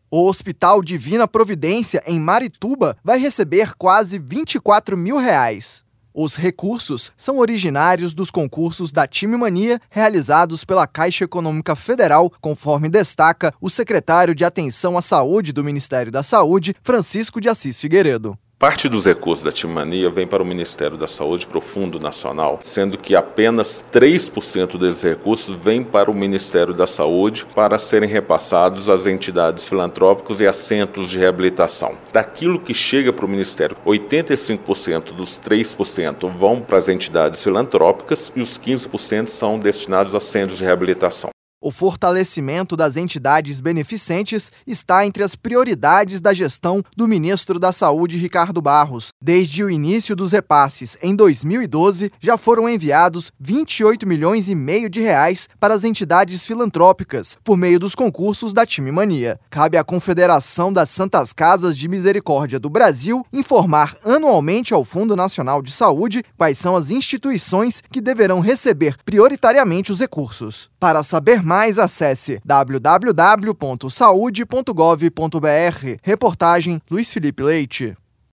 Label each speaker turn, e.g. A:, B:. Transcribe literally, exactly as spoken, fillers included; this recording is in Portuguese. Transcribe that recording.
A: O Hospital Divina Providência, em Marituba, vai receber quase vinte e quatro mil reais. Os recursos são originários dos concursos da Time Mania realizados pela Caixa Econômica Federal, conforme destaca o secretário de Atenção à Saúde do Ministério da Saúde, Francisco de Assis Figueiredo.
B: Parte dos recursos da Time Mania vem para o Ministério da Saúde, para o Fundo Nacional, sendo que apenas três por cento desses recursos vêm para o Ministério da Saúde para serem repassados às entidades filantrópicas e a centros de reabilitação. Daquilo que chega para o Ministério, oitenta e cinco por cento dos três por cento vão para as entidades filantrópicas e os quinze por cento são destinados a centros de reabilitação.
A: O fortalecimento das entidades beneficentes está entre as prioridades da gestão do ministro da Saúde, Ricardo Barros. Desde o início dos repasses, em dois mil e doze, já foram enviados vinte e oito milhões e meio de reais para as entidades filantrópicas, por meio dos concursos da Time Mania. Cabe à Confederação das Santas Casas de Misericórdia do Brasil informar anualmente ao Fundo Nacional de Saúde quais são as instituições que deverão receber prioritariamente os recursos. Para saber mais, acesse w w w ponto saude ponto gov ponto b r. Reportagem Luiz Felipe Leite.